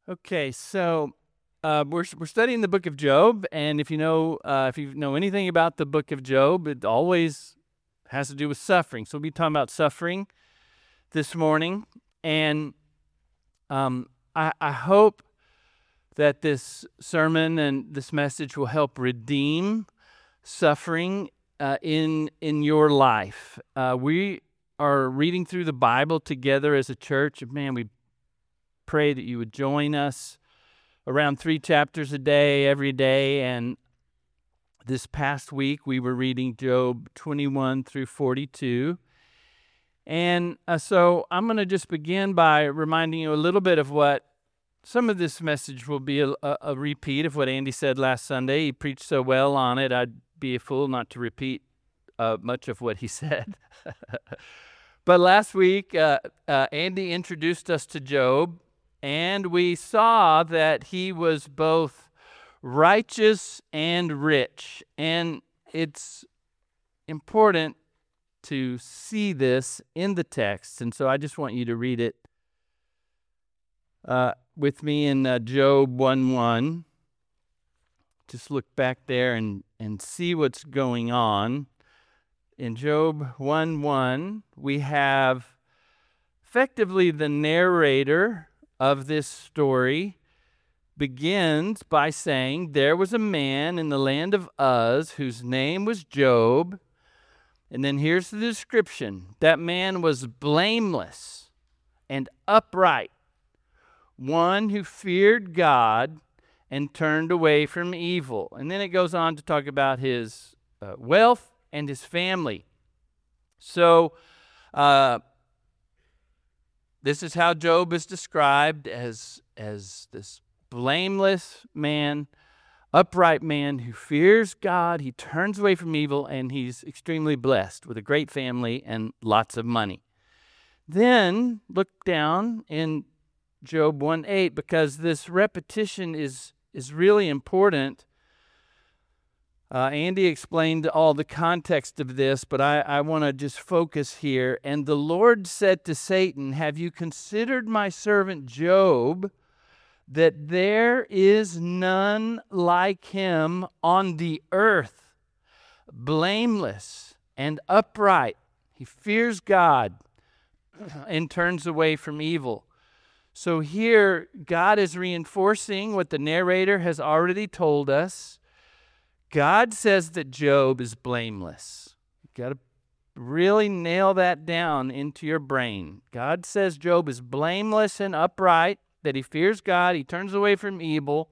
Okay, so we're studying the book of Job, and if you know anything about the book of Job, it always has to do with suffering. So we'll be talking about suffering this morning, and I hope that this sermon and this message will help redeem suffering in your life. We are reading through the Bible together as a church. Man, we pray that you would join us around 3 chapters a day, every day. And this past week, we were reading Job 21 through 42. And so I'm going to just begin by reminding you a little bit of what some of this message will be a repeat of what Andy said last Sunday. He preached so well on it, I'd be a fool not to repeat much of what he said. But last week, Andy introduced us to Job, and we saw that he was both righteous and rich. And it's important to see this in the text. And so I just want you to read it with me in Job 1:1. Just look back there and see what's going on. In Job 1:1, we have effectively the narrator of this story begins by saying, there was a man in the land of Uz whose name was Job. And then here's the description. That man was blameless and upright, one who feared God and turned away from evil. And then it goes on to talk about his wealth and his family. So this is how Job is described as this blameless man, upright man who fears God. He turns away from evil, and he's extremely blessed with a great family and lots of money. Then look down in Job 1:8, because this repetition is really important. Andy explained all the context of this, but I want to just focus here. And the Lord said to Satan, have you considered my servant Job, that there is none like him on the earth, blameless and upright. He fears God and turns away from evil. So here, God is reinforcing what the narrator has already told us. God says that Job is blameless. You've got to really nail that down into your brain. God says Job is blameless and upright, that he fears God, he turns away from evil.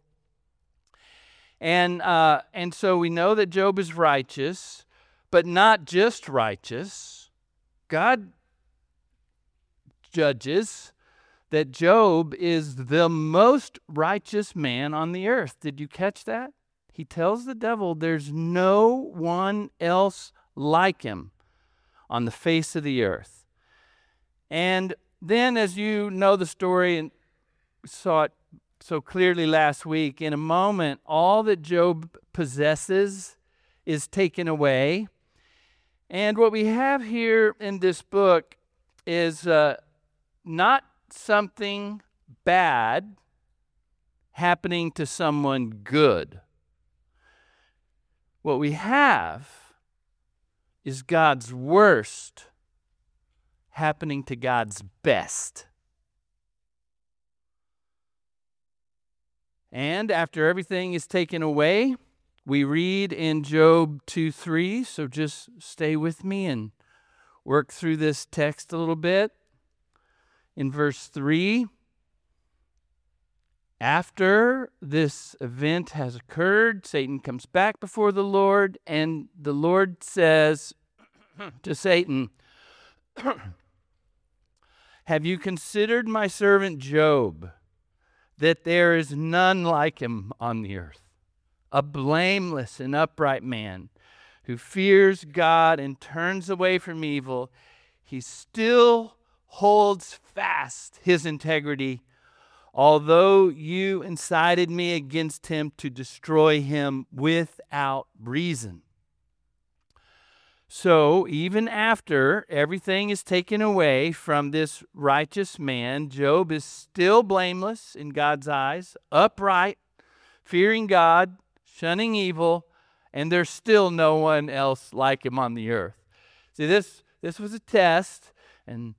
And so we know that Job is righteous, but not just righteous. God judges that Job is the most righteous man on the earth. Did you catch that? He tells the devil there's no one else like him on the face of the earth. And then, as you know the story and saw it so clearly last week, in a moment, all that Job possesses is taken away. And what we have here in this book is not something bad happening to someone good. What we have is God's worst happening to God's best. And after everything is taken away, we read in Job 2:3, so just stay with me and work through this text a little bit. In verse 3, after this event has occurred, Satan comes back before the Lord, and the Lord says to Satan, have you considered my servant Job, that there is none like him on the earth, a blameless and upright man who fears God and turns away from evil? He still holds fast his integrity, although you incited me against him to destroy him without reason. So even after everything is taken away from this righteous man, Job is still blameless in God's eyes, upright, fearing God, shunning evil, and there's still no one else like him on the earth. See, this was a test, and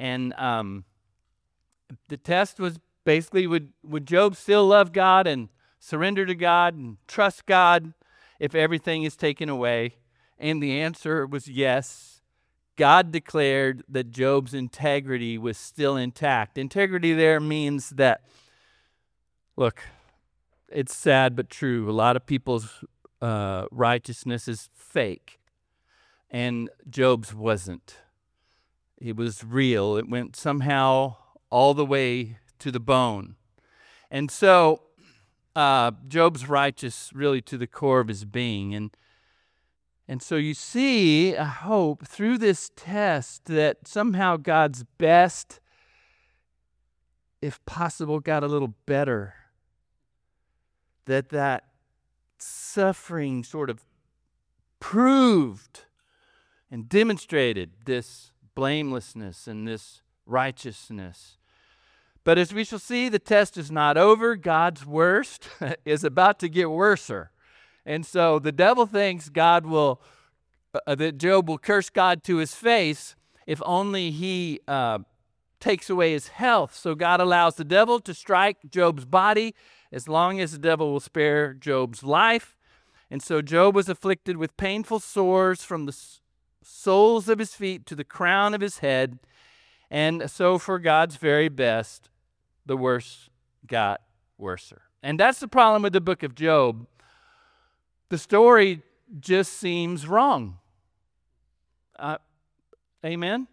the test was basically, would Job still love God and surrender to God and trust God if everything is taken away? And the answer was yes. God declared that Job's integrity was still intact. Integrity there means that, look, it's sad but true. A lot of people's righteousness is fake, and Job's wasn't. It was real. It went somehow all the way to the bone. And so Job's righteous really to the core of his being. And so you see, I hope, through this test that somehow God's best, if possible, got a little better. That suffering sort of proved and demonstrated this blamelessness and this righteousness. But as we shall see, the test is not over. God's worst is about to get worser. And so the devil thinks God will, that Job will curse God to his face if only he takes away his health. So God allows the devil to strike Job's body as long as the devil will spare Job's life. And so Job was afflicted with painful sores from the soles of his feet to the crown of his head. And so for God's very best, the worst got worser. And that's the problem with the book of Job. The story just seems wrong. Amen?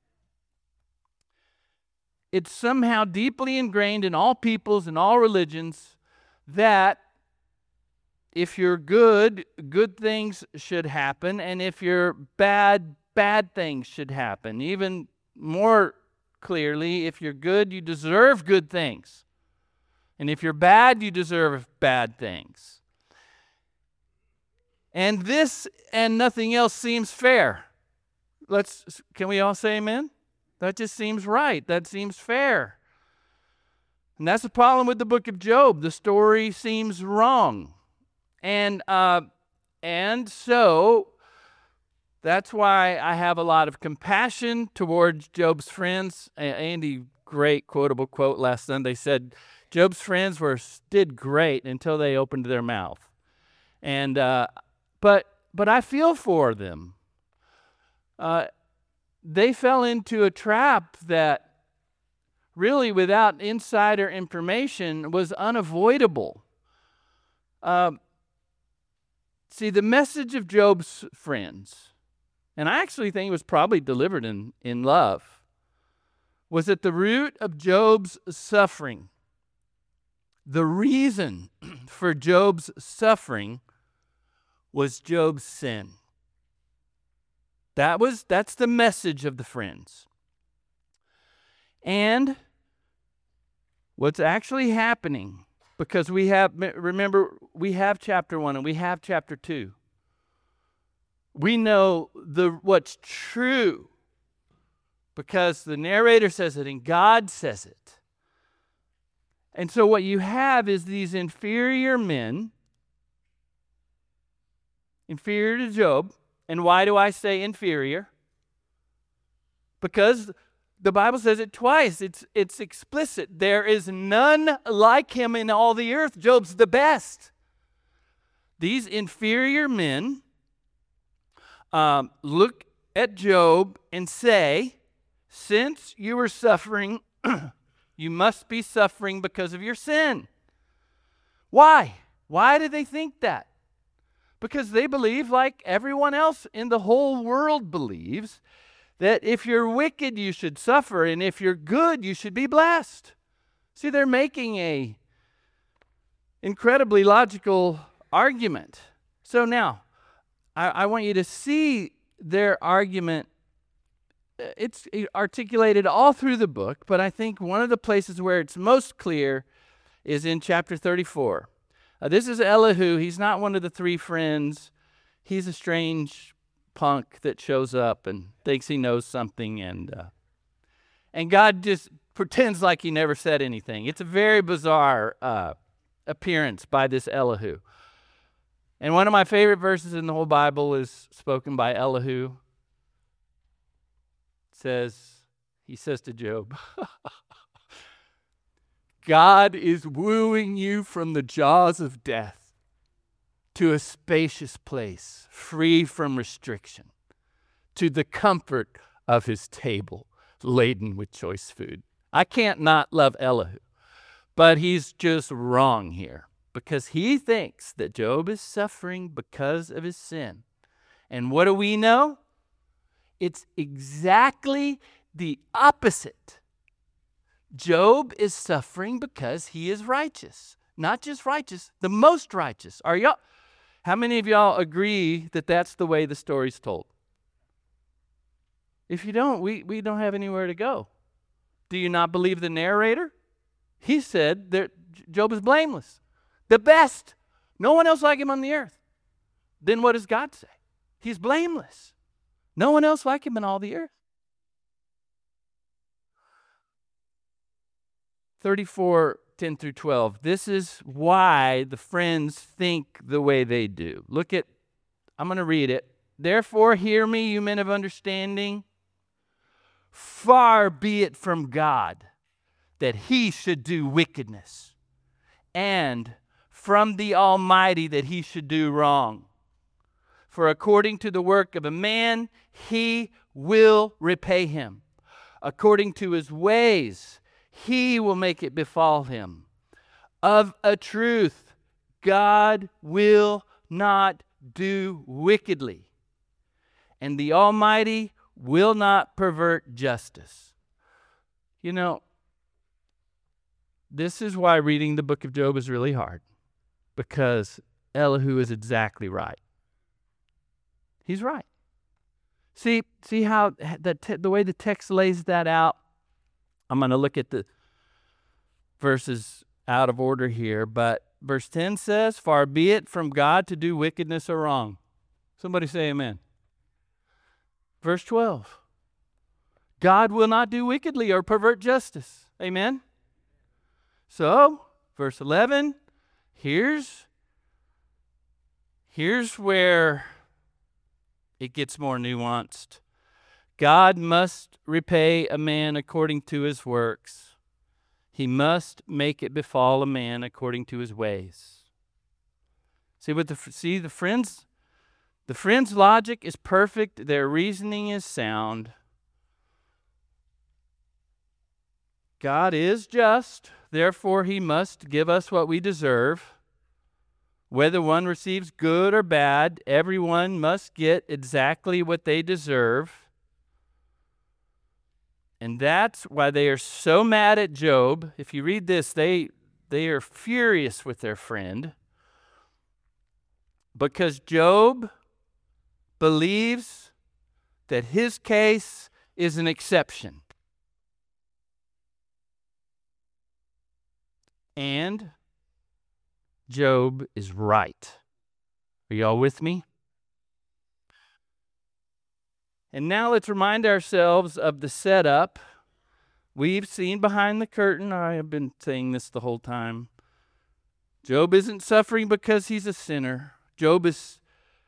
It's somehow deeply ingrained in all peoples and all religions that if you're good, good things should happen, and if you're bad, bad things should happen. Even more clearly, if you're good, you deserve good things. And if you're bad, you deserve bad things. And this and nothing else seems fair. Can we all say amen? That just seems right. That seems fair. And that's the problem with the book of Job. The story seems wrong. And so that's why I have a lot of compassion towards Job's friends. Andy, great quotable quote last Sunday, said Job's friends did great until they opened their mouth. And but I feel for them. They fell into a trap that really, without insider information, was unavoidable. See, the message of Job's friends, and I actually think it was probably delivered in love, was at the root of Job's suffering. The reason for Job's suffering was Job's sin. That's the message of the friends. And what's actually happening, because we have chapter 1 and we have chapter 2. We know what's true because the narrator says it and God says it. And so what you have is these inferior men, inferior to Job. And why do I say inferior? Because the Bible says it twice. It's explicit. There is none like him in all the earth. Job's the best. These inferior men look at Job and say, since you are suffering, you must be suffering because of your sin. Why? Why do they think that? Because they believe, like everyone else in the whole world believes, that if you're wicked, you should suffer, and if you're good, you should be blessed. See, they're making a incredibly logical argument. So now, I want you to see their argument. It's articulated all through the book, but I think one of the places where it's most clear is in chapter 34. This is Elihu. He's not one of the three friends. He's a strange punk that shows up and thinks he knows something, and God just pretends like he never said anything. It's a very bizarre appearance by this Elihu. And one of my favorite verses in the whole Bible is spoken by Elihu. He says to Job, God is wooing you from the jaws of death to a spacious place, free from restriction, to the comfort of his table, laden with choice food. I can't not love Elihu, but he's just wrong here because he thinks that Job is suffering because of his sin. And what do we know? It's exactly the opposite. Job is suffering because he is righteous. Not just righteous, the most righteous. How many of y'all agree that that's the way the story's told? If you don't, we don't have anywhere to go. Do you not believe the narrator? He said that Job is blameless, the best. No one else like him on the earth. Then what does God say? He's blameless. No one else like him in all the earth. 34, 10 through 12. This is why the friends think the way they do. I'm going to read it. Therefore, hear me, you men of understanding. Far be it from God that he should do wickedness, and from the Almighty that he should do wrong. For according to the work of a man, he will repay him. According to his ways, he will make it befall him. Of a truth, God will not do wickedly, and the Almighty will not pervert justice. You know, this is why reading the book of Job is really hard, because Elihu is exactly right. He's right. See how the way the text lays that out? I'm going to look at the verses out of order here, but verse 10 says, far be it from God to do wickedness or wrong. Somebody say amen. Verse 12, God will not do wickedly or pervert justice. Amen. So, verse 11, here's where it gets more nuanced. God must repay a man according to his works. He must make it befall a man according to his ways. The friends' logic is perfect. Their reasoning is sound. God is just. Therefore, he must give us what we deserve. Whether one receives good or bad, everyone must get exactly what they deserve. And that's why they are so mad at Job. If you read this, they are furious with their friend, because Job believes that his case is an exception. And Job is right. Are y'all with me? And now let's remind ourselves of the setup. We've seen behind the curtain. I have been saying this the whole time. Job isn't suffering because he's a sinner. Job is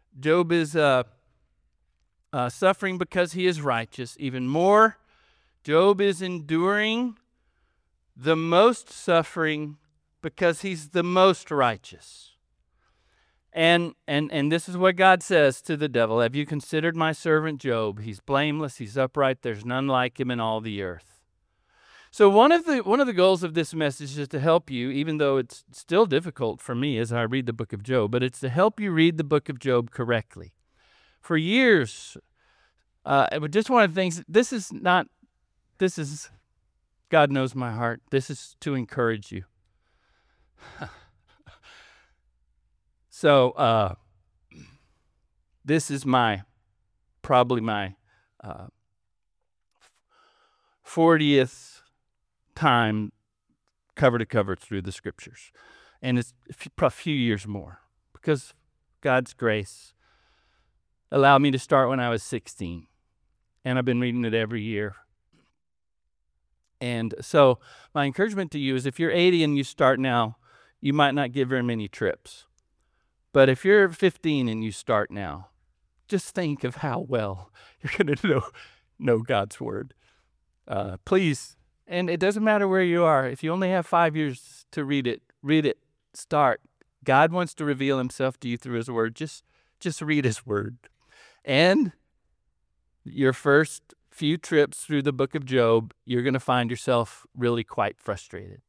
suffering because he is righteous. Even more, Job is enduring the most suffering because he's the most righteous. And this is what God says to the devil. Have you considered my servant Job? He's blameless, he's upright, there's none like him in all the earth. So one of the goals of this message is to help you, even though it's still difficult for me as I read the book of Job, but it's to help you read the book of Job correctly. For years, just one of the things, this is, God knows my heart. This is to encourage you. So, this is probably my 40th time cover to cover through the scriptures. And it's a few years more because God's grace. allowed me to start when I was 16. And I've been reading it every year. And so my encouragement to you is if you're 80 and you start now, you might not get very many trips. But if you're 15 and you start now, just think of how well you're going to know God's Word. Please, and it doesn't matter where you are. If you only have 5 years to read it, start. God wants to reveal himself to you through his Word. Just read his Word. And your first few trips through the book of Job, you're going to find yourself really quite frustrated.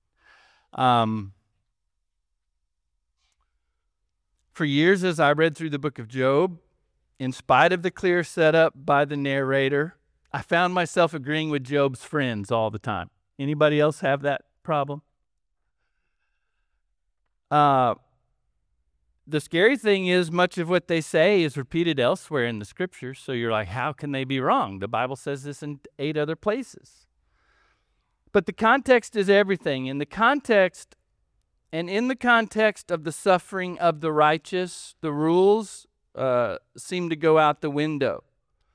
For years as I read through the book of Job, in spite of the clear setup by the narrator, I found myself agreeing with Job's friends all the time. Anybody else have that problem? The scary thing is much of what they say is repeated elsewhere in the scriptures. So you're like, how can they be wrong? The Bible says this in 8 other places. But the context is everything. In the context of the suffering of the righteous, the rules seem to go out the window.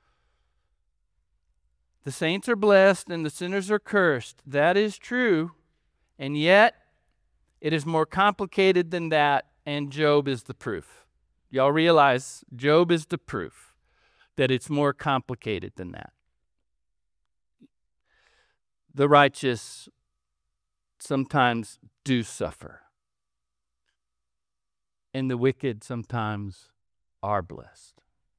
The saints are blessed and the sinners are cursed. That is true. And yet, it is more complicated than that. And Job is the proof. Y'all realize Job is the proof that it's more complicated than that. The righteous sometimes do suffer. And the wicked sometimes are blessed.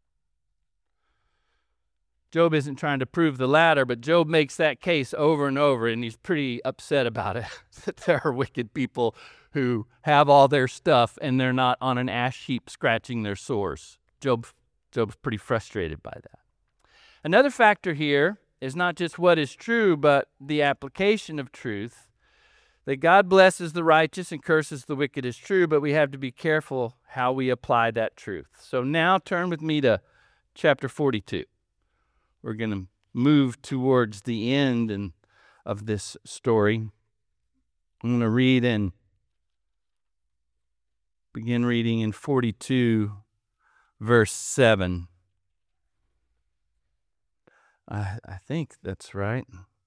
Job isn't trying to prove the latter, but Job makes that case over and over, and he's pretty upset about it, that there are wicked people who have all their stuff and they're not on an ash heap scratching their sores. Job's pretty frustrated by that. Another factor here is not just what is true, but the application of truth. That God blesses the righteous and curses the wicked is true, but we have to be careful how we apply that truth. So now turn with me to chapter 42. We're going to move towards the end of this story. I'm going to begin reading in 42, verse 7. I think that's right.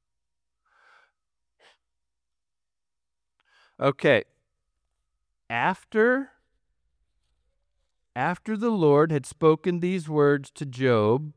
Okay. After the Lord had spoken these words to Job,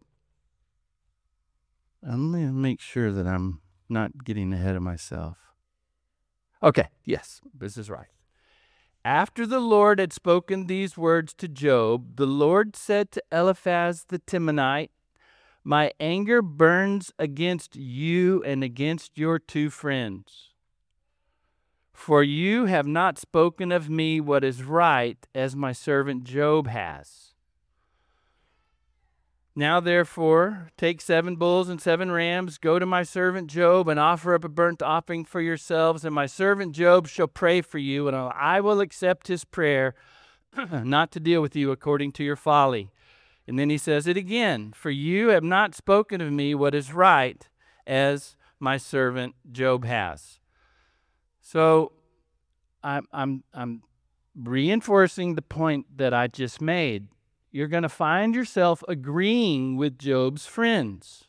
and let me make sure that I'm not getting ahead of myself. Okay, yes, this is right. After the Lord had spoken these words to Job, the Lord said to Eliphaz the Temanite, "My anger burns against you and against your 2 friends. For you have not spoken of me what is right, as my servant Job has. Now therefore, take 7 bulls and 7 rams, go to my servant Job and offer up a burnt offering for yourselves, and my servant Job shall pray for you, and I will accept his prayer, not to deal with you according to your folly." And then he says it again, "For you have not spoken of me what is right, as my servant Job has." So I'm reinforcing the point that I just made. You're going to find yourself agreeing with Job's friends.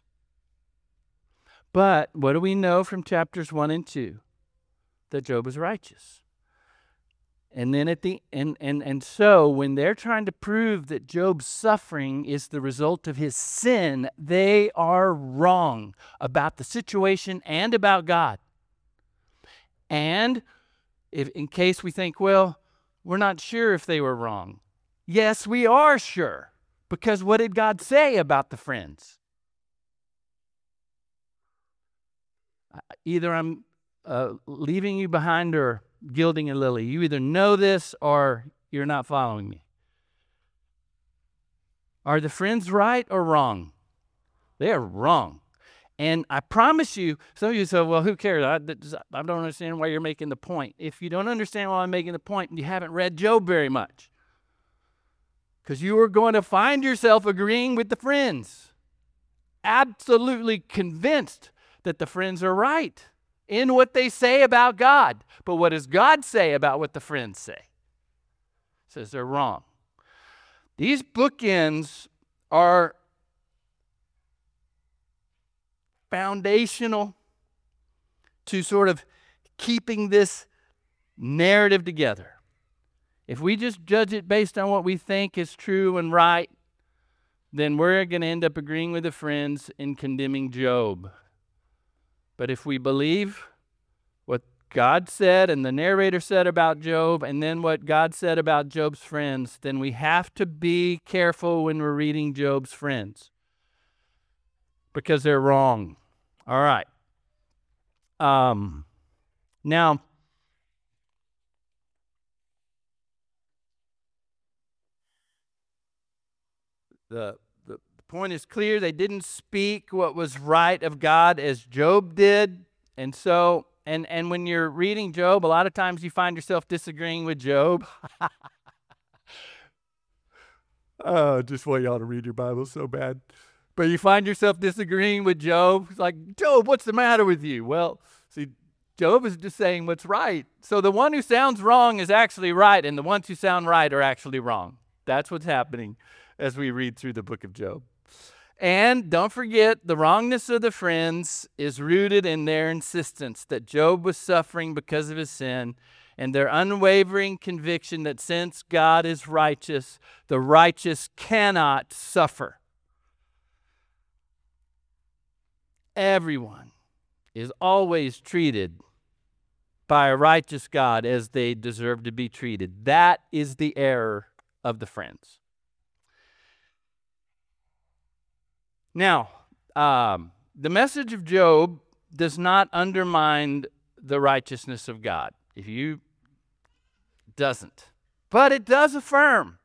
But what do we know from chapters 1 and 2? That Job is righteous. And then so when they're trying to prove that Job's suffering is the result of his sin, they are wrong about the situation and about God. And in case we think, well, we're not sure if they were wrong. Yes, we are sure. Because what did God say about the friends? Either I'm leaving you behind or gilding a lily. You either know this or you're not following me. Are the friends right or wrong? They are wrong. And I promise you, some of you say, well, who cares? I don't understand why you're making the point. If you don't understand why I'm making the point, you haven't read Job very much. Because you are going to find yourself agreeing with the friends. Absolutely convinced that the friends are right in what they say about God. But what does God say about what the friends say? It says they're wrong. These bookends are foundational to sort of keeping this narrative together. If we just judge it based on what we think is true and right, then we're going to end up agreeing with the friends in condemning Job. But if we believe what God said and the narrator said about Job, and then what God said about Job's friends, then we have to be careful when we're reading Job's friends, because they're wrong. All right. Now, the point is clear. They didn't speak what was right of God as Job did. And so, and when you're reading Job, a lot of times you find yourself disagreeing with Job. Just want y'all to read your Bible so bad. But you find yourself disagreeing with Job. It's like, Job, what's the matter with you? Well, see, Job is just saying what's right. So the one who sounds wrong is actually right, and the ones who sound right are actually wrong. That's what's happening as we read through the book of Job. And don't forget, the wrongness of the friends is rooted in their insistence that Job was suffering because of his sin, and their unwavering conviction that since God is righteous, the righteous cannot suffer. Everyone is always treated by a righteous God as they deserve to be treated. That is the error of the friends. Now, the message of Job does not undermine the righteousness of God. Doesn't. But it does affirm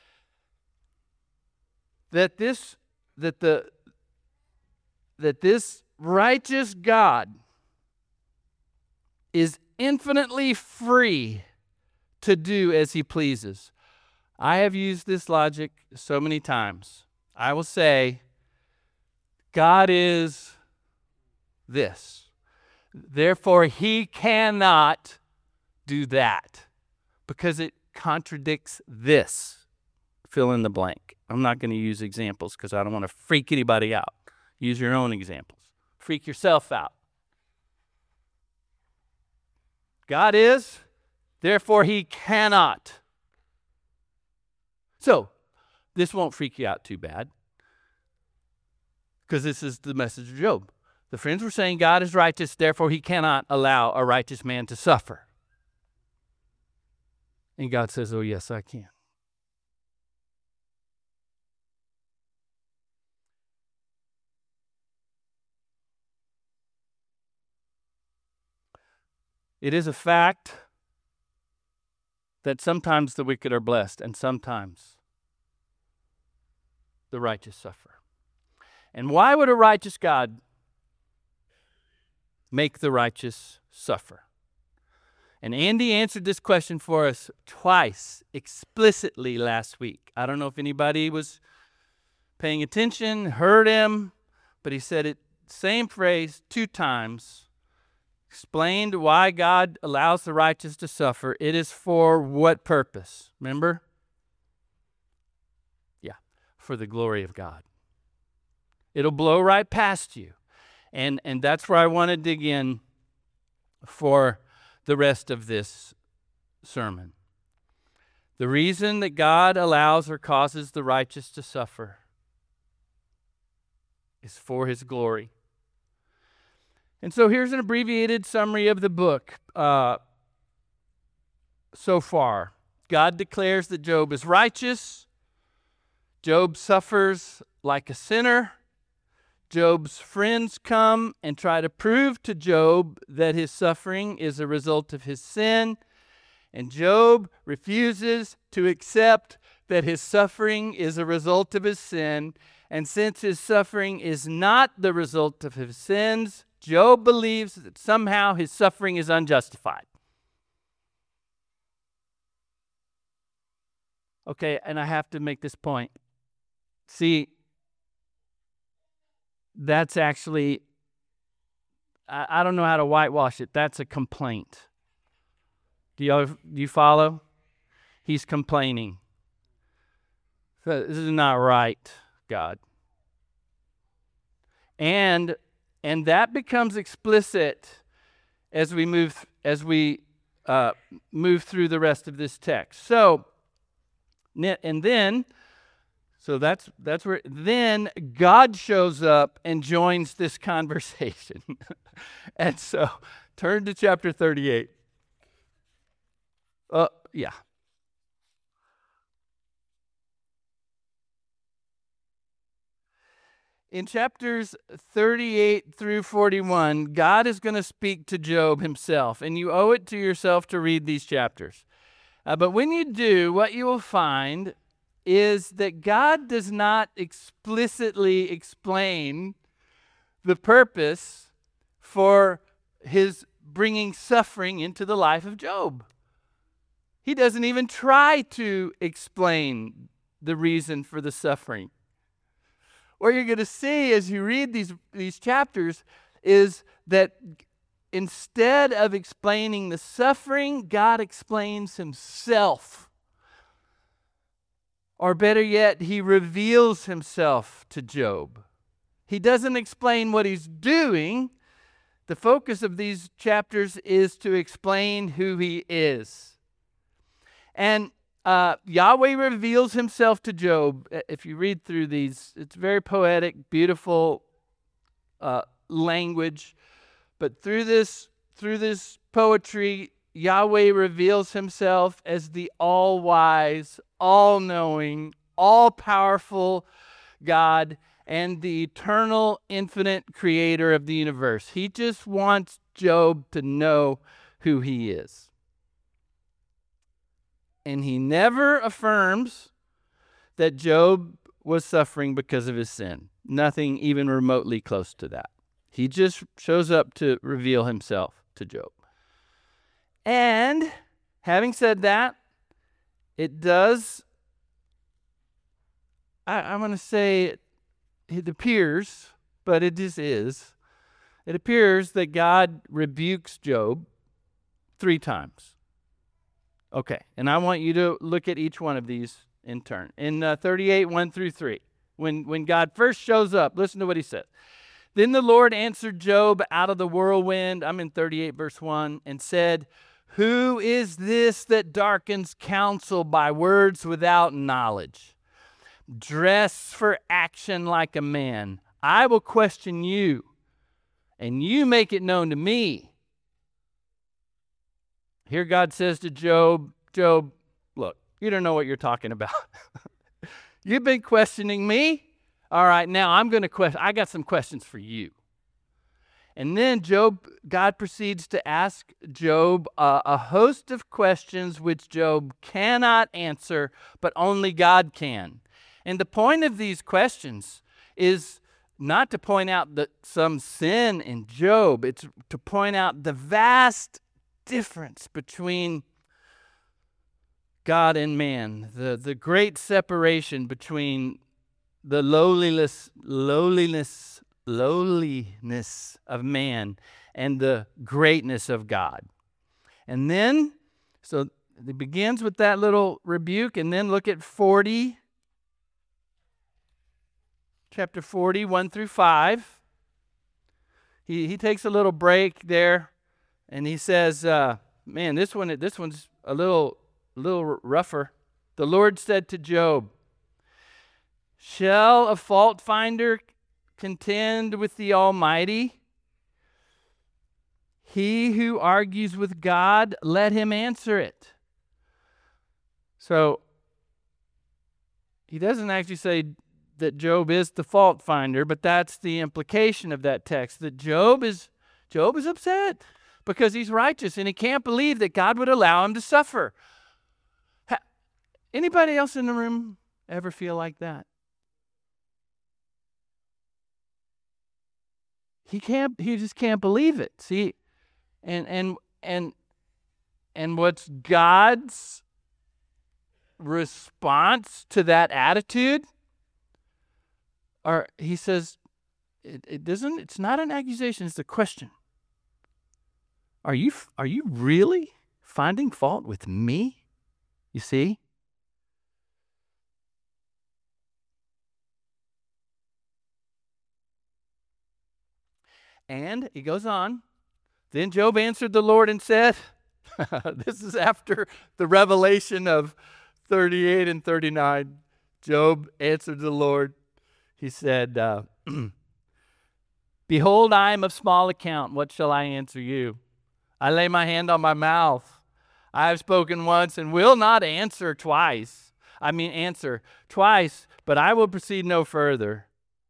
that this righteous God is infinitely free to do as he pleases. I have used this logic so many times. I will say, God is this. Therefore, he cannot do that because it contradicts this. Fill in the blank. I'm not going to use examples because I don't want to freak anybody out. Use your own examples. Freak yourself out. God is, therefore he cannot. So, this won't freak you out too bad, because this is the message of Job. The friends were saying God is righteous, therefore he cannot allow a righteous man to suffer. And God says, oh yes, I can. It is a fact that sometimes the wicked are blessed and sometimes the righteous suffer. And why would a righteous God make the righteous suffer? And Andy answered this question for us twice explicitly last week. I don't know if anybody was paying attention, heard him, but he said it, same phrase 2 times. Explained why God allows the righteous to suffer. It is for what purpose? Remember? Yeah, for the glory of God. It'll blow right past you. And that's where I want to dig in for the rest of this sermon. The reason that God allows or causes the righteous to suffer is for his glory. And so here's an abbreviated summary of the book so far. God declares that Job is righteous. Job suffers like a sinner. Job's friends come and try to prove to Job that his suffering is a result of his sin. And Job refuses to accept that his suffering is a result of his sin. And since his suffering is not the result of his sins, Job believes that somehow his suffering is unjustified. Okay, and I have to make this point. See, that's actually, I don't know how to whitewash it. That's a complaint. Do you follow? He's complaining. So this is not right. God. And that becomes explicit as we move through the rest of this text. So that's where then God shows up and joins this conversation. And so turn to chapter 38. Yeah. In chapters 38 through 41, God is going to speak to Job himself, and you owe it to yourself to read these chapters. But when you do, what you will find is that God does not explicitly explain the purpose for his bringing suffering into the life of Job. He doesn't even try to explain the reason for the suffering. What you're going to see as you read these chapters is that instead of explaining the suffering, God explains himself. Or better yet, he reveals himself to Job. He doesn't explain what he's doing. The focus of these chapters is to explain who he is. And Yahweh reveals himself to Job. If you read through these, it's very poetic, beautiful language. But through this poetry, Yahweh reveals himself as the all-wise, all-knowing, all-powerful God and the eternal, infinite creator of the universe. He just wants Job to know who he is. And he never affirms that Job was suffering because of his sin. Nothing even remotely close to that. He just shows up to reveal himself to Job. And having said that, it does, I'm going to say it appears, but it just is, it appears that God rebukes Job 3 times. Okay, and I want you to look at each one of these in turn. In 38, 1 through 3, when God first shows up, listen to what he says. Then the Lord answered Job out of the whirlwind, I'm in 38 verse 1, and said, "Who is this that darkens counsel by words without knowledge? Dress for action like a man. I will question you, and you make it known to me." Here God says to Job, "Job, look, you don't know what you're talking about. You've been questioning me. All right, now I'm going to question. I got some questions for you." And then God proceeds to ask Job a host of questions which Job cannot answer, but only God can. And the point of these questions is not to point out some sin in Job. It's to point out the vast difference between God and man, the great separation between the lowliness of man and the greatness of God. And then, so it begins with that little rebuke, and then look at 40, chapter 40, 1 through 5. He takes a little break there, and he says, man, this one's a little rougher. The Lord said to Job, "Shall a fault finder contend with the Almighty? He who argues with God, let him answer it." So he doesn't actually say that Job is the fault finder, but that's the implication of that text, that Job is upset because he's righteous and he can't believe that God would allow him to suffer. Anybody else in the room ever feel like that? He just can't believe it. See, and what's God's response to that attitude? Or he says, it's not an accusation, it's a question. Are you really finding fault with me? You see? And he goes on. Then Job answered the Lord and said, this is after the revelation of 38 and 39. Job answered the Lord. He said, behold, I am of small account. What shall I answer you? I lay my hand on my mouth. I have spoken once and will not answer twice. Answer twice, but I will proceed no further.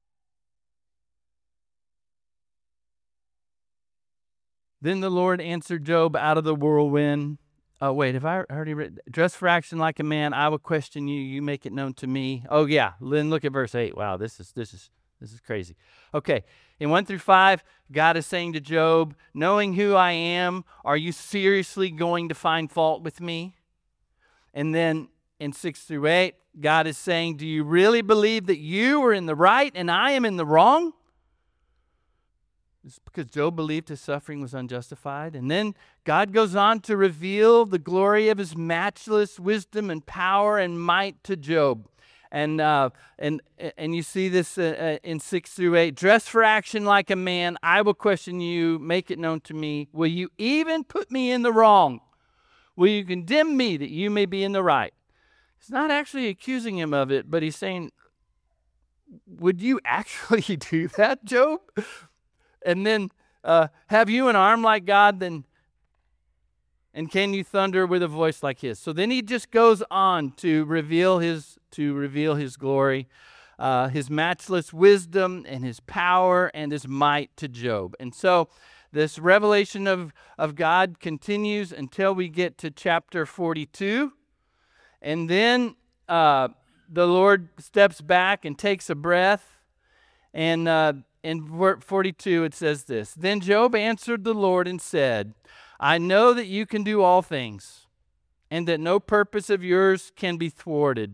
Then the Lord answered Job out of the whirlwind. Oh, wait, have I already read? Dress for action like a man. I will question you. You make it known to me. Oh, yeah. Then look at verse 8. Wow, this is crazy. Okay, in 1 through 5, God is saying to Job, knowing who I am, are you seriously going to find fault with me? And then in 6 through 8, God is saying, do you really believe that you are in the right and I am in the wrong? It's because Job believed his suffering was unjustified. And then God goes on to reveal the glory of his matchless wisdom and power and might to Job. And you see this in 6 through 8. Dress for action like a man. I will question you. Make it known to me. Will you even put me in the wrong? Will you condemn me that you may be in the right? He's not actually accusing him of it, but he's saying, would you actually do that, Job? And then, have you an arm like God? Then, and can you thunder with a voice like his? So then he just goes on to reveal his glory, his matchless wisdom and his power and his might to Job. And so this revelation of God continues until we get to chapter 42. And then the Lord steps back and takes a breath. And in verse 42, it says this, then Job answered the Lord and said, I know that you can do all things, and that no purpose of yours can be thwarted.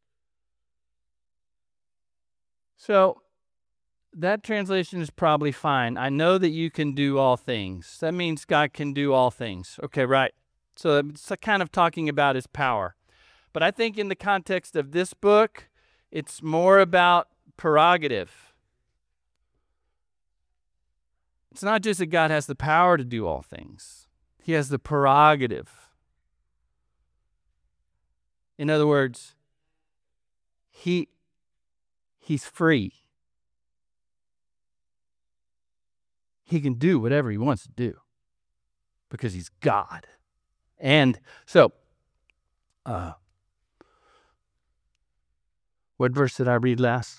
So that translation is probably fine. I know that you can do all things. That means God can do all things. Okay, right. So it's kind of talking about his power. But I think in the context of this book, it's more about prerogative. It's not just that God has the power to do all things. He has the prerogative. In other words, he's free. He can do whatever he wants to do because he's God. And so, what verse did I read last?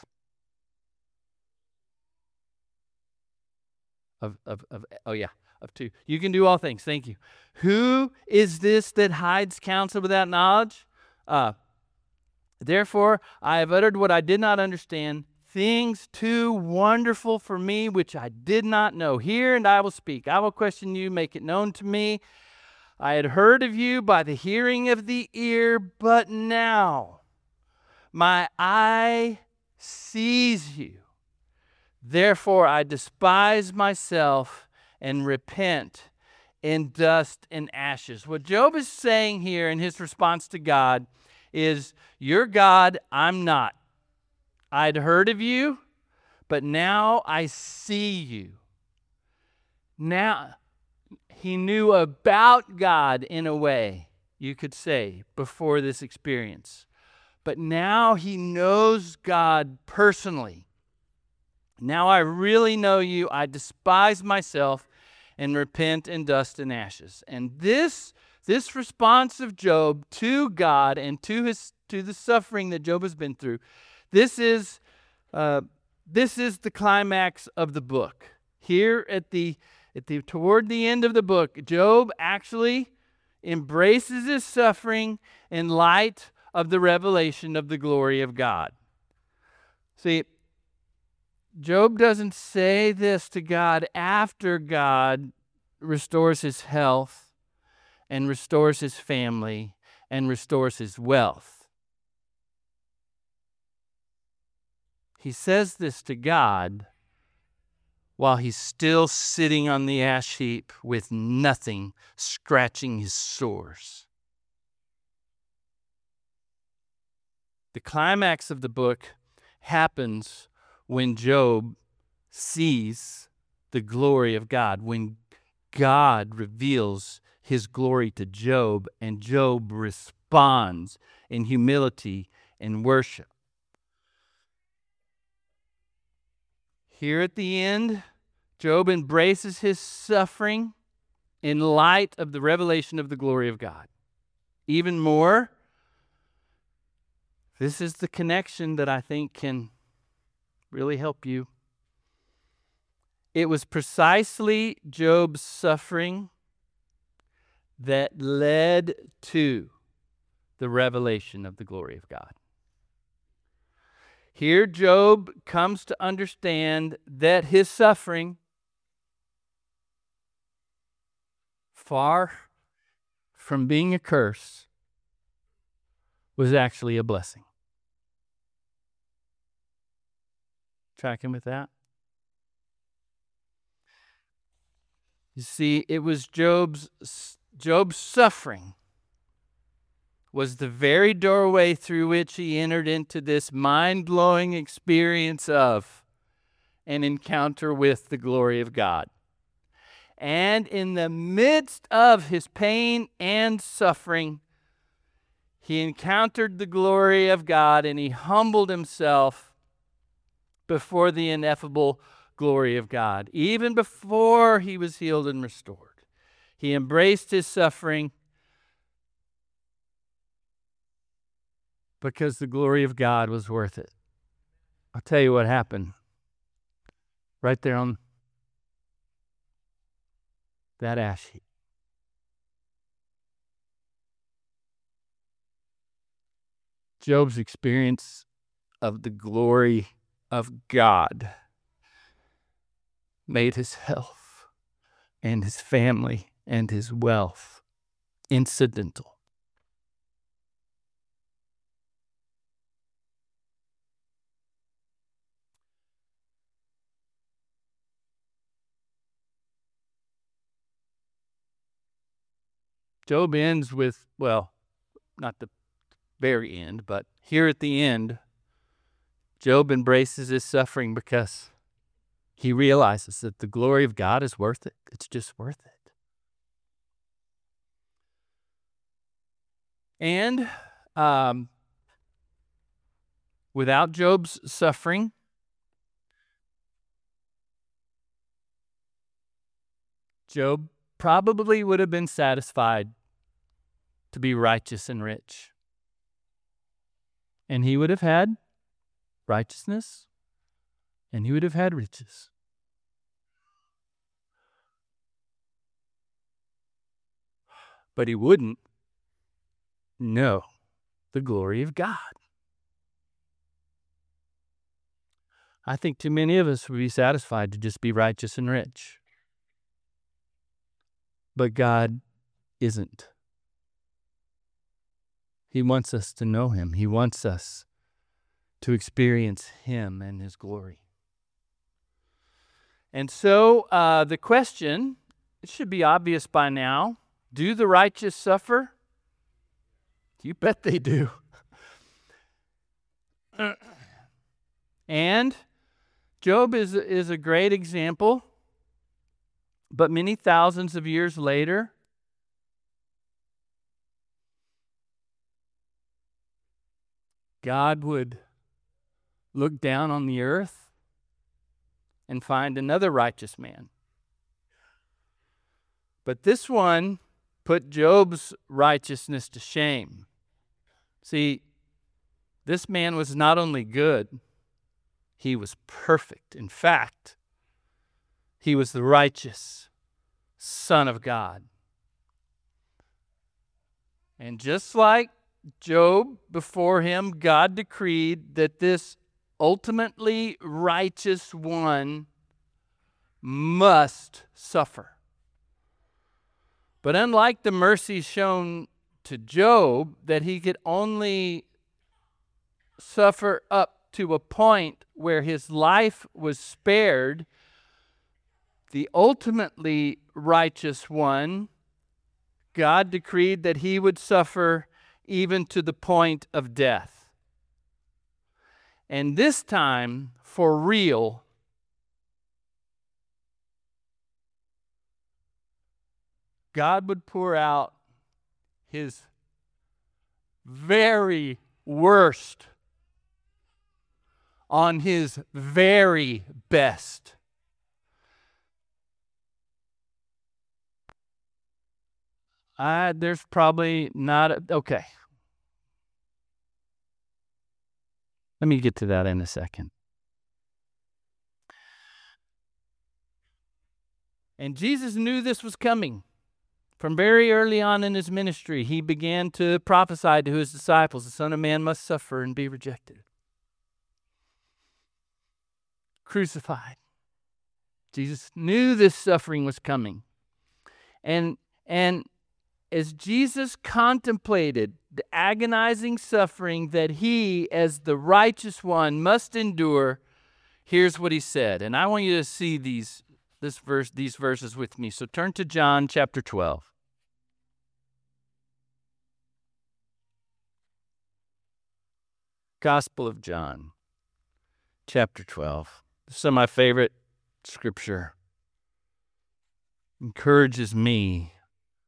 Of 2. You can do all things. Thank you. Who is this that hides counsel without knowledge? Therefore, I have uttered what I did not understand, things too wonderful for me, which I did not know. Hear, and I will speak. I will question you, make it known to me. I had heard of you by the hearing of the ear, but now my eye sees you. Therefore, I despise myself and repent in dust and ashes. What Job is saying here in his response to God is, you're God, I'm not. I'd heard of you, but now I see you. Now, he knew about God in a way, you could say, before this experience. But now he knows God personally. Now I really know you. I despise myself and repent in dust and ashes. And this response of Job to God and to the suffering that Job has been through, this is the climax of the book. Here toward the end of the book, Job actually embraces his suffering in light of the revelation of the glory of God. See, Job doesn't say this to God after God restores his health and restores his family and restores his wealth. He says this to God while he's still sitting on the ash heap with nothing scratching his sores. The climax of the book happens when Job sees the glory of God, when God reveals his glory to Job, and Job responds in humility and worship. Here at the end, Job embraces his suffering in light of the revelation of the glory of God. Even more, this is the connection that I think can really help you. It was precisely Job's suffering that led to the revelation of the glory of God. Here, Job comes to understand that his suffering, far from being a curse, was actually a blessing. Tracking with that? You see, it was Job's suffering was the very doorway through which he entered into this mind-blowing experience of an encounter with the glory of God. And in the midst of his pain and suffering, he encountered the glory of God, and he humbled himself before the ineffable glory of God. Even before he was healed and restored, he embraced his suffering because the glory of God was worth it. I'll tell you what happened right there on that ash heap. Job's experience of the glory of God made his health and his family and his wealth incidental. Job ends with, well, not the very end, but here at the end, Job embraces his suffering because he realizes that the glory of God is worth it. It's just worth it. And without Job's suffering, Job probably would have been satisfied to be righteous and rich. And he would have had righteousness, and he would have had riches. But he wouldn't know the glory of God. I think too many of us would be satisfied to just be righteous and rich. But God isn't. He wants us to know him. He wants us to experience him and his glory. And so the question, it should be obvious by now, do the righteous suffer? You bet they do. And Job is a great example, but many thousands of years later, God would look down on the earth and find another righteous man. But this one put Job's righteousness to shame. See, this man was not only good, he was perfect. In fact, he was the righteous Son of God. And just like Job before him, God decreed that this ultimately righteous one must suffer. But unlike the mercy shown to Job, that he could only suffer up to a point where his life was spared, the ultimately righteous one, God decreed that he would suffer even to the point of death. And this time, for real, God would pour out his very worst on his very best. There's probably not okay. Let me get to that in a second. And Jesus knew this was coming. From very early on in his ministry, he began to prophesy to his disciples, the Son of Man must suffer and be rejected, crucified. Jesus knew this suffering was coming. And as Jesus contemplated the agonizing suffering that he, as the righteous one, must endure, here's what he said. And I want you to see these verses with me. So turn to John chapter 12. Gospel of John, chapter 12. This is my favorite scripture. Encourages me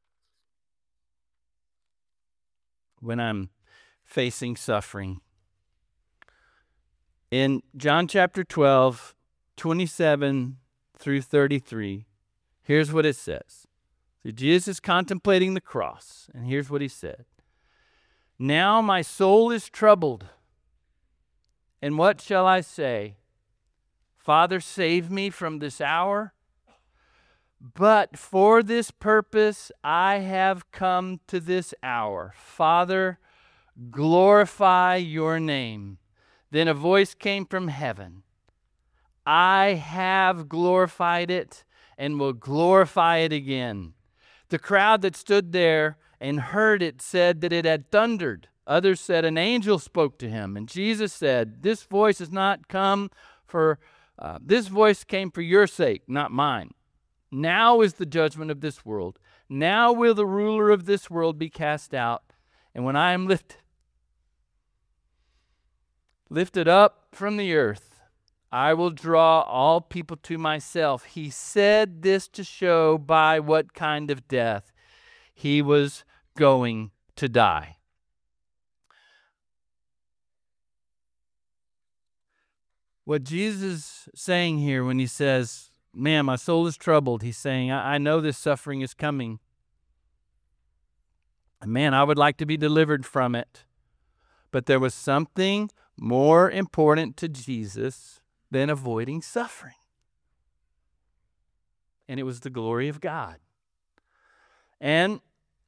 when I'm facing suffering. In John chapter 12, 27 through 33, here's what it says. So Jesus is contemplating the cross, and here's what he said. Now my soul is troubled, and what shall I say? Father, save me from this hour. But for this purpose I have come to this hour. Father, glorify your name. Then a voice came from heaven. I have glorified it and will glorify it again. The crowd that stood there and heard it said that it had thundered. Others said an angel spoke to him. And Jesus said, this voice came for your sake, not mine. Now is the judgment of this world. Now will the ruler of this world be cast out. And when I am lifted up from the earth, I will draw all people to myself. He said this to show by what kind of death he was going to die. What Jesus is saying here when he says, man, my soul is troubled, he's saying, I know this suffering is coming. And man, I would like to be delivered from it. But there was something more important to Jesus than avoiding suffering. And it was the glory of God. And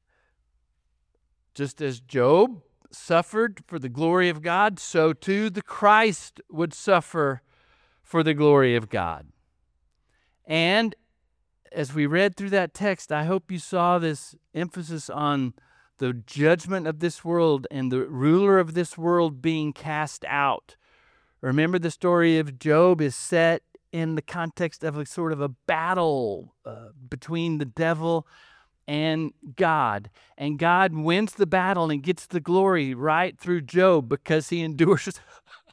just as Job suffered for the glory of God, so too the Christ would suffer for the glory of God. And as we read through that text, I hope you saw this emphasis on the judgment of this world and the ruler of this world being cast out. Remember, the story of Job is set in the context of a sort of a battle between the devil and God. And God wins the battle and gets the glory right through Job because he endures.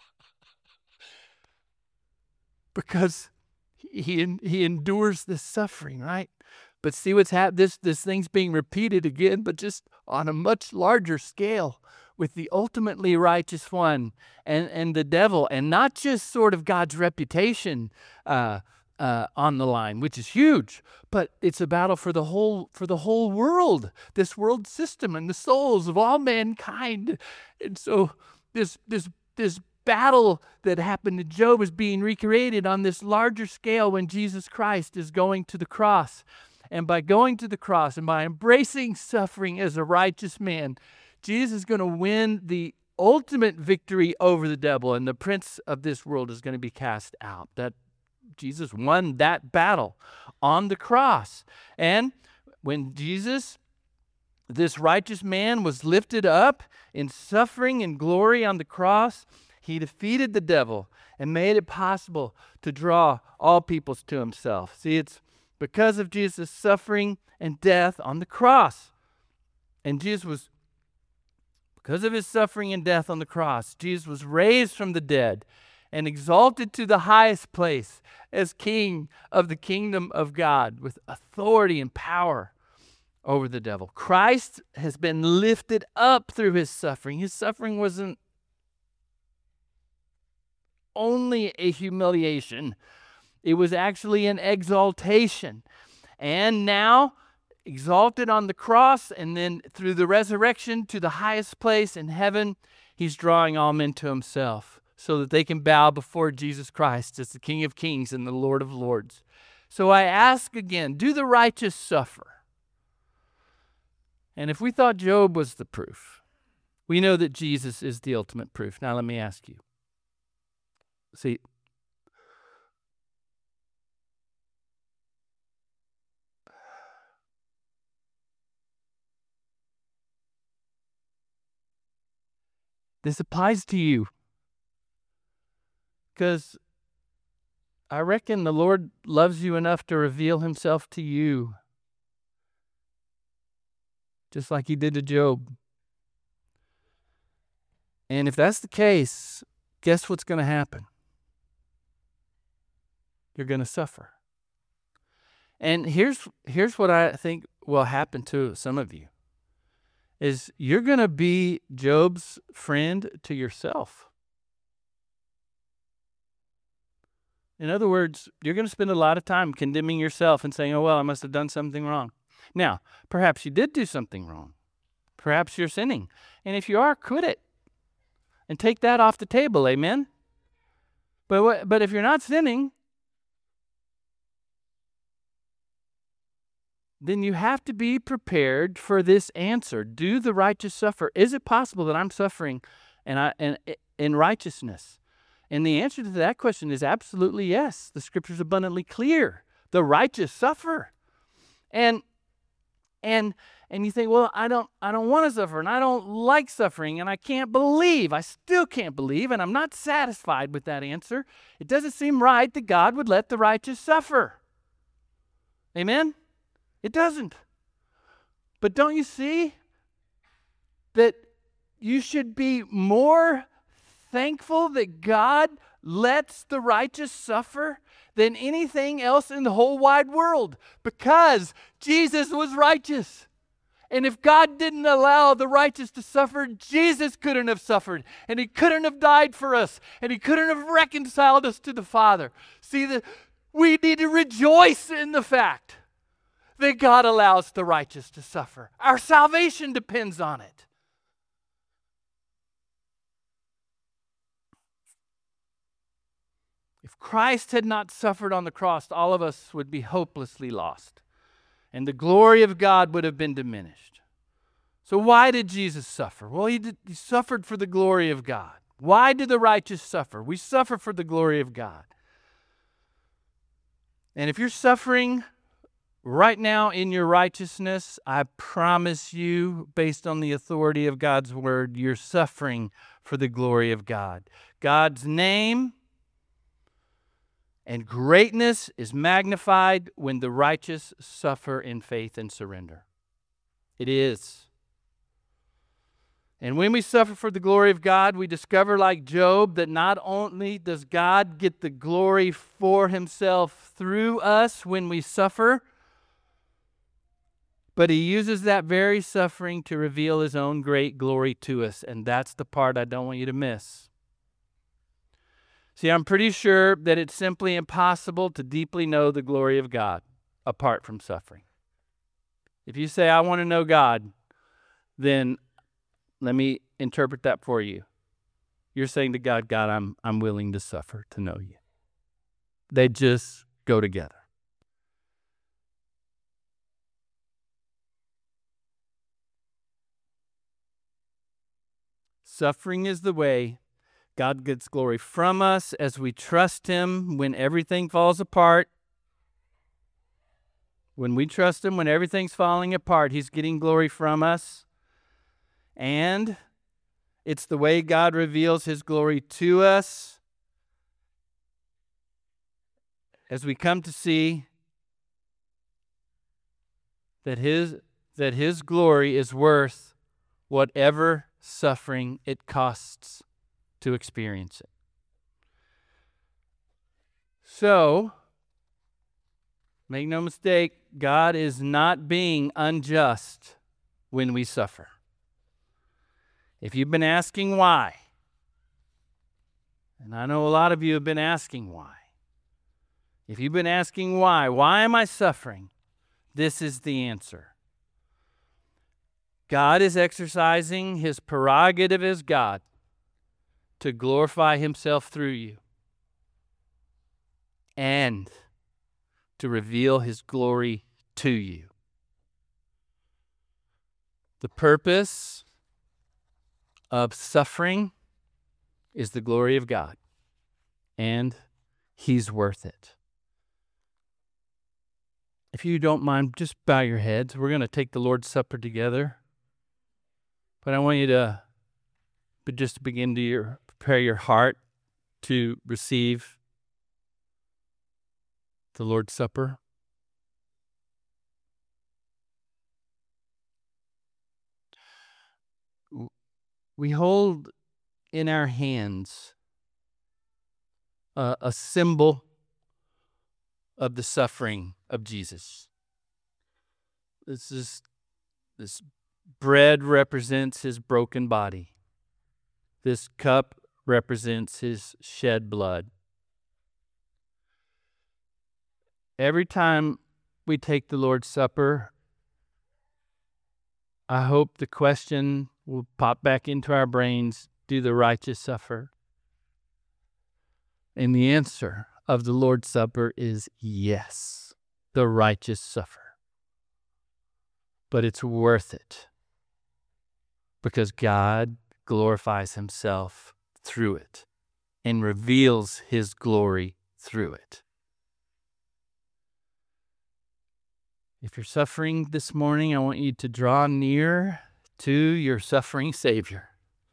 Because he endures this suffering, right? But see what's happening? This thing's being repeated again, but just on a much larger scale with the ultimately righteous one and the devil, and not just sort of God's reputation on the line, which is huge, but it's a battle for the whole world, this world system and the souls of all mankind. And so this battle that happened to Job is being recreated on this larger scale when Jesus Christ is going to the cross. And by going to the cross and by embracing suffering as a righteous man, Jesus is going to win the ultimate victory over the devil, and the prince of this world is going to be cast out. That Jesus won that battle on the cross. And when Jesus, this righteous man, was lifted up in suffering and glory on the cross, he defeated the devil and made it possible to draw all peoples to himself. See, it's because of Jesus' suffering and death on the cross. And because of his suffering and death on the cross, Jesus was raised from the dead and exalted to the highest place as King of the kingdom of God with authority and power over the devil. Christ has been lifted up through his suffering. His suffering wasn't only a humiliation. It was actually an exaltation. And now, exalted on the cross and then through the resurrection to the highest place in heaven, he's drawing all men to himself so that they can bow before Jesus Christ as the King of Kings and the Lord of Lords. So I ask again, do the righteous suffer? And if we thought Job was the proof, we know that Jesus is the ultimate proof. Now let me ask you. See, this applies to you because I reckon the Lord loves you enough to reveal himself to you, just like he did to Job. And if that's the case, guess what's going to happen? You're going to suffer. And here's what I think will happen to some of you, is you're going to be Job's friend to yourself. In other words, you're going to spend a lot of time condemning yourself and saying, oh, well, I must have done something wrong. Now, perhaps you did do something wrong. Perhaps you're sinning. And if you are, quit it and take that off the table, amen? But if you're not sinning, then you have to be prepared for this answer. Do the righteous suffer? Is it possible that I'm suffering and in righteousness? And the answer to that question is absolutely yes. The scripture's abundantly clear. The righteous suffer. And you think, well, I don't want to suffer, and I don't like suffering, and I still can't believe, and I'm not satisfied with that answer. It doesn't seem right that God would let the righteous suffer. Amen? It doesn't. But don't you see that you should be more thankful that God lets the righteous suffer than anything else in the whole wide world, because Jesus was righteous. And if God didn't allow the righteous to suffer, Jesus couldn't have suffered, and he couldn't have died for us, and he couldn't have reconciled us to the Father. See, we need to rejoice in the fact that God allows the righteous to suffer. Our salvation depends on it. If Christ had not suffered on the cross, all of us would be hopelessly lost, and the glory of God would have been diminished. So why did Jesus suffer? Well, he suffered for the glory of God. Why do the righteous suffer? We suffer for the glory of God. And if you're suffering right now in your righteousness, I promise you, based on the authority of God's word, you're suffering for the glory of God. God's name and greatness is magnified when the righteous suffer in faith and surrender. It is. And when we suffer for the glory of God, we discover, like Job, that not only does God get the glory for himself through us when we suffer, but he uses that very suffering to reveal his own great glory to us. And that's the part I don't want you to miss. See, I'm pretty sure that it's simply impossible to deeply know the glory of God apart from suffering. If you say, I want to know God, then let me interpret that for you. You're saying to God, God, I'm willing to suffer to know you. They just go together. Suffering is the way God gets glory from us as we trust him when everything falls apart. When we trust him, when everything's falling apart, he's getting glory from us. And it's the way God reveals his glory to us as we come to see that his glory is worth whatever suffering it costs to experience it. So, Make no mistake, God is not being unjust when we suffer. If you've been asking why, and I know a lot of you have been asking why. If you've been asking why am I suffering? This is the answer. God is exercising his prerogative as God to glorify himself through you and to reveal his glory to you. The purpose of suffering is the glory of God, and he's worth it. If you don't mind, just bow your heads. We're going to take the Lord's Supper together. But I want you to just begin to prepare your heart to receive the Lord's Supper. We hold in our hands a symbol of the suffering of Jesus. This bread represents his broken body. This cup represents his shed blood. Every time we take the Lord's Supper, I hope the question will pop back into our brains, do the righteous suffer? And the answer of the Lord's Supper is yes, the righteous suffer. But it's worth it because God glorifies himself through it and reveals his glory through it. If you're suffering this morning, I want you to draw near to your suffering Savior.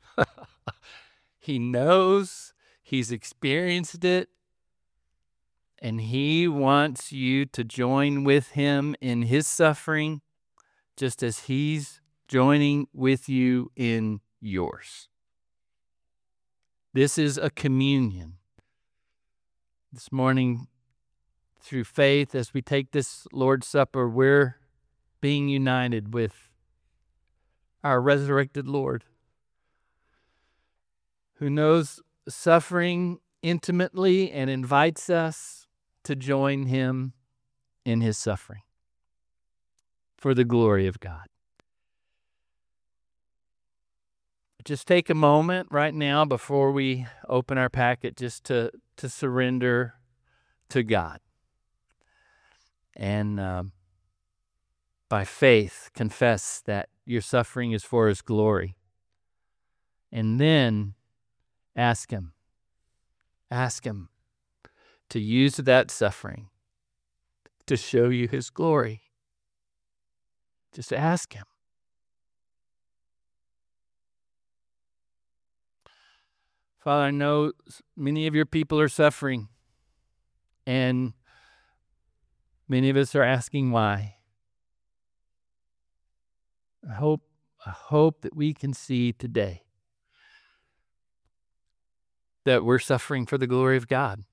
He knows, he's experienced it, and he wants you to join with him in his suffering, just as he's joining with you in yours. This is a communion. This morning, through faith, as we take this Lord's Supper, we're being united with our resurrected Lord, who knows suffering intimately and invites us to join him in his suffering for the glory of God. Just take a moment right now before we open our packet just to surrender to God. And by faith, confess that your suffering is for his glory. And then ask him to use that suffering to show you his glory. Just ask him. Father, I know many of your people are suffering, and many of us are asking why. I hope that we can see today that we're suffering for the glory of God,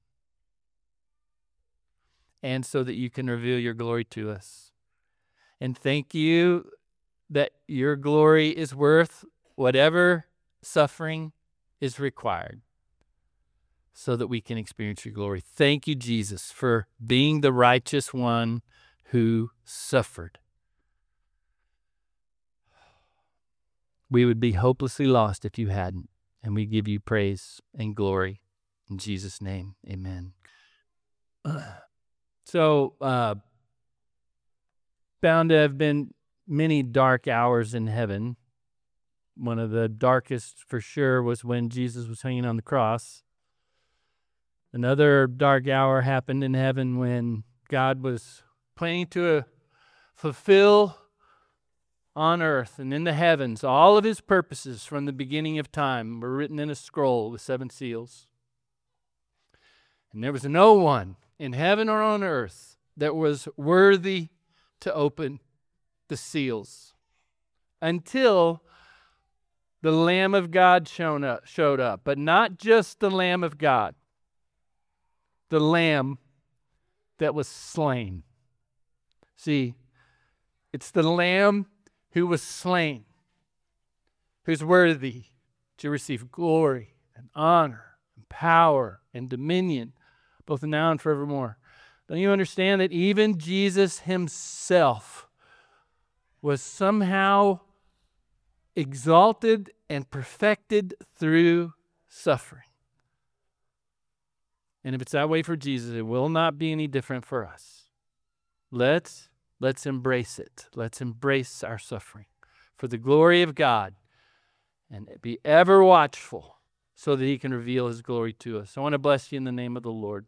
and so that you can reveal your glory to us. And thank you that your glory is worth whatever suffering is required so that we can experience your glory. Thank you, Jesus, for being the righteous one who suffered. We would be hopelessly lost if you hadn't, and we give you praise and glory. In Jesus' name, amen. So, bound to have been many dark hours in heaven. One of the darkest, for sure, was when Jesus was hanging on the cross. Another dark hour happened in heaven when God was planning to fulfill on earth and in the heavens all of his purposes from the beginning of time were written in a scroll with 7 seals. And there was no one in heaven or on earth that was worthy to open the seals until the Lamb of God showed up. But not just the Lamb of God, the Lamb that was slain. See, it's the Lamb who was slain, who's worthy to receive glory and honor and power and dominion, both now and forevermore. Don't you understand that even Jesus himself was somehow exalted and perfected through suffering? And if it's that way for Jesus, it will not be any different for us. Let's embrace it. Let's embrace our suffering for the glory of God and be ever watchful so that he can reveal his glory to us. I want to bless you in the name of the Lord.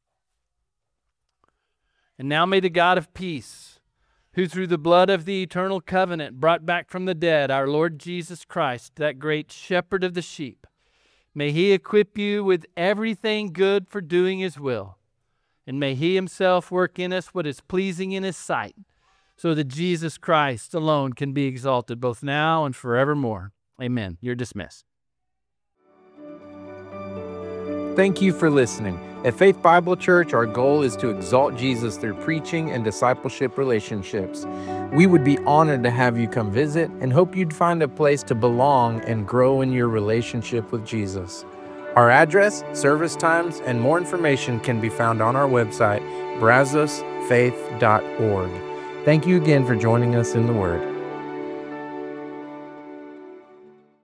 And now may the God of peace, who through the blood of the eternal covenant brought back from the dead our Lord Jesus Christ, that great shepherd of the sheep, may he equip you with everything good for doing his will. And may he himself work in us what is pleasing in his sight, so that Jesus Christ alone can be exalted both now and forevermore. Amen. You're dismissed. Thank you for listening. At Faith Bible Church, our goal is to exalt Jesus through preaching and discipleship relationships. We would be honored to have you come visit and hope you'd find a place to belong and grow in your relationship with Jesus. Our address, service times, and more information can be found on our website, brazosfaith.org. Thank you again for joining us in the Word.